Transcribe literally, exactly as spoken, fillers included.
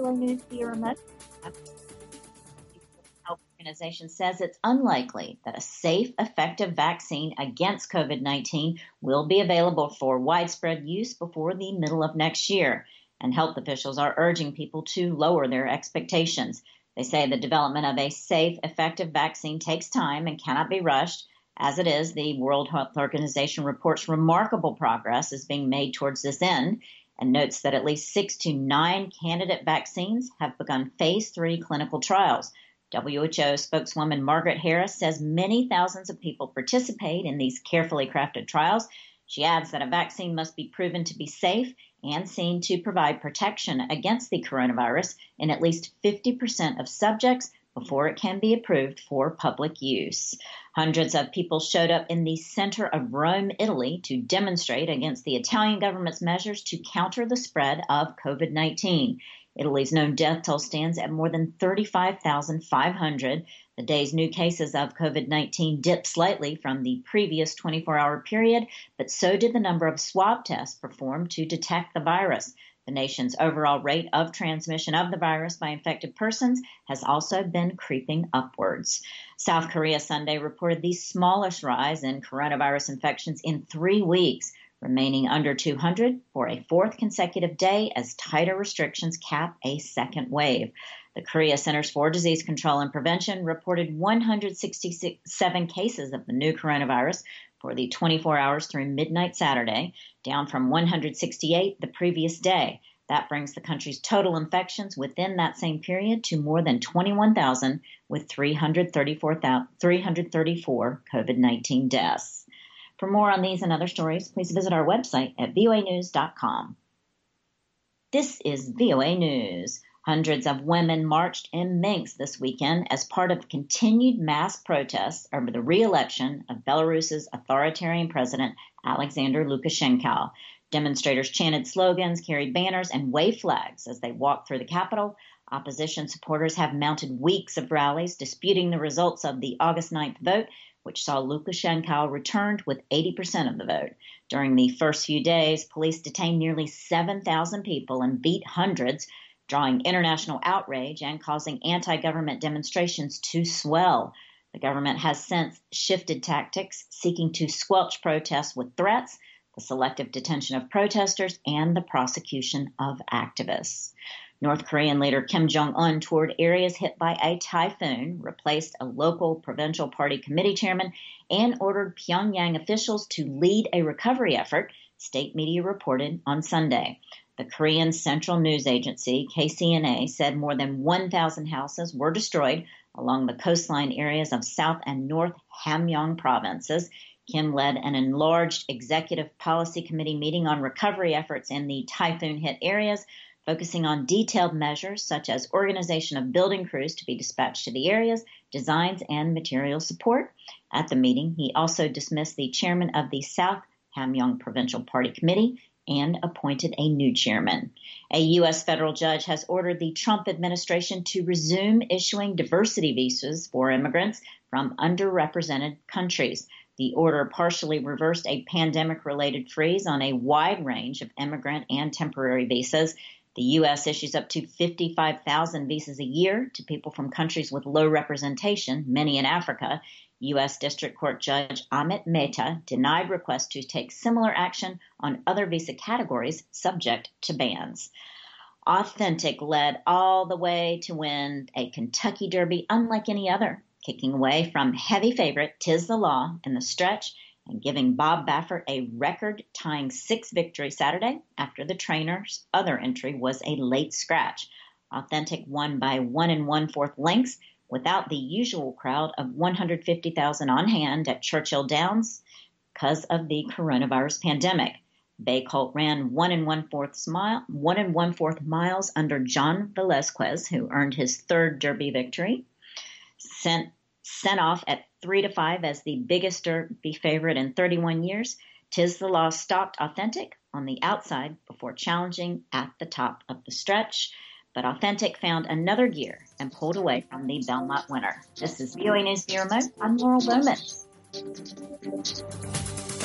O A News Via Remote. The Health Organization says it's unlikely that a safe, effective vaccine against COVID nineteen will be available for widespread use before the middle of next year. And health officials are urging people to lower their expectations. They say the development of a safe, effective vaccine takes time and cannot be rushed. As it is, the World Health Organization reports remarkable progress is being made towards this end and notes that at least six to nine candidate vaccines have begun phase three clinical trials. W H O spokeswoman Margaret Harris says many thousands of people participate in these carefully crafted trials. She adds that a vaccine must be proven to be safe and seen to provide protection against the coronavirus in at least fifty percent of subjects before it can be approved for public use. Hundreds of people showed up in the center of Rome, Italy, to demonstrate against the Italian government's measures to counter the spread of COVID nineteen. Italy's known death toll stands at more than thirty-five thousand five hundred. The day's new cases of COVID nineteen dipped slightly from the previous twenty-four hour period, but so did the number of swab tests performed to detect the virus. The nation's overall rate of transmission of the virus by infected persons has also been creeping upwards. South Korea Sunday reported the smallest rise in coronavirus infections in three weeks, remaining under two hundred for a fourth consecutive day as tighter restrictions cap a second wave. The Korea Centers for Disease Control and Prevention reported one hundred sixty-seven cases of the new coronavirus for the twenty-four hours through midnight Saturday, down from one hundred sixty-eight the previous day. That brings the country's total infections within that same period to more than twenty-one thousand, with three hundred thirty-four COVID nineteen deaths. For more on these and other stories, please visit our website at V O A news dot com. This is V O A News. Hundreds of women marched in Minsk this weekend as part of continued mass protests over the re-election of Belarus's authoritarian president, Alexander Lukashenko. Demonstrators chanted slogans, carried banners, and waved flags as they walked through the capital. Opposition supporters have mounted weeks of rallies disputing the results of the August ninth vote, which saw Lukashenko returned with eighty percent of the vote. During the first few days, police detained nearly seven thousand people and beat hundreds, drawing international outrage and causing anti-government demonstrations to swell. The government has since shifted tactics, seeking to squelch protests with threats, the selective detention of protesters, and the prosecution of activists. North Korean leader Kim Jong-un toured areas hit by a typhoon, replaced a local provincial party committee chairman, and ordered Pyongyang officials to lead a recovery effort, state media reported on Sunday. The Korean Central News Agency, K C N A, said more than one thousand houses were destroyed along the coastline areas of South and North Hamgyong provinces. Kim led an enlarged executive policy committee meeting on recovery efforts in the typhoon-hit areas, focusing on detailed measures such as organization of building crews to be dispatched to the areas, designs, and material support. At the meeting, he also dismissed the chairman of the South Hamgyong Provincial Party Committee and appointed a new chairman. A U S federal judge has ordered the Trump administration to resume issuing diversity visas for immigrants from underrepresented countries. The order partially reversed a pandemic-related freeze on a wide range of immigrant and temporary visas. The U S issues up to fifty-five thousand visas a year to people from countries with low representation, many in Africa. U S District Court Judge Amit Mehta denied requests to take similar action on other visa categories subject to bans. Authentic led all the way to win a Kentucky Derby unlike any other, kicking away from heavy favorite Tiz the Law in the stretch and giving Bob Baffert a record-tying sixth victory Saturday after the trainer's other entry was a late scratch. Authentic won by one and one-fourth lengths without the usual crowd of one hundred fifty thousand on hand at Churchill Downs because of the coronavirus pandemic. Bay Colt ran one and one-fourth mile, one and one-fourth miles under John Velazquez, who earned his third Derby victory. Sent sent off at three to five as the biggest Derby favorite in thirty-one years, Tiz the Law stalked Authentic on the outside before challenging at the top of the stretch. But Authentic found another gear and pulled away from the Belmont winner. This is V O A News Via Remote. I'm Laurel Bowman.